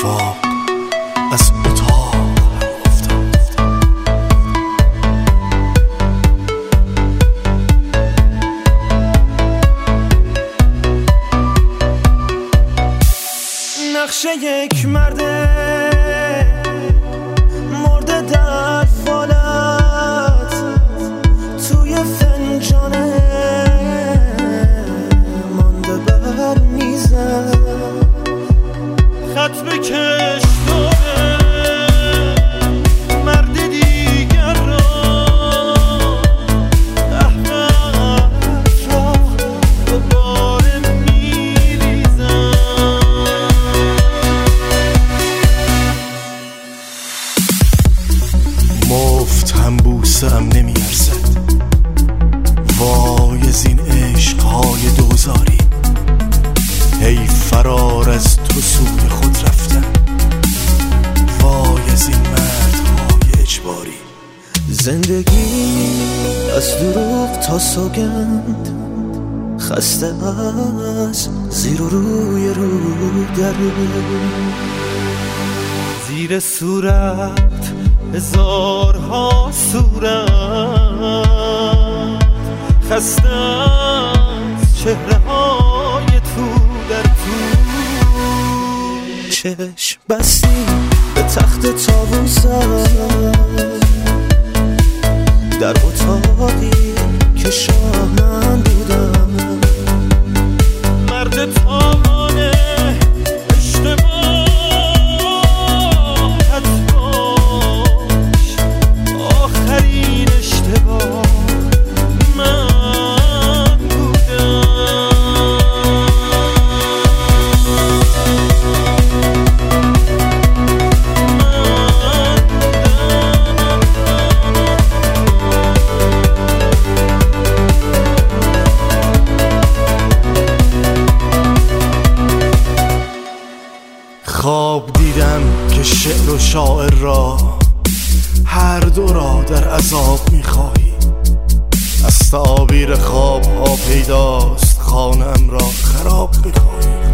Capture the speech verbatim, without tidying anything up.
اتفاق از اتاق افتاد. نقشه یک مرده مرده در فالت توی فنجانه مانده بر میزه خط بکش دوبه مرد دیگر را احمد را دوباره میریزم. مفت هم بوسه هم نمیارزد، وای از این عشقهای دوزاری، هی فرار از تو سوی خود رفتن، وای از این مردهای اجباری. زندگی از دروغ تا سوگند، خسته از زیر و روی رو در زیر صورت هزارها صورت، خسته از چهره های تو در تو. چشم بستی به تخت طاووسم در اتاقی که شاه من بودم، مرد تاوانه اشتباهت باش، آخرین اشتباه من بودم. خواب دیدم که شعر و شاعر را هر دو را در عذاب میخواهی، از تعابیر خواب ها پیداست خانم را خراب میخواهی.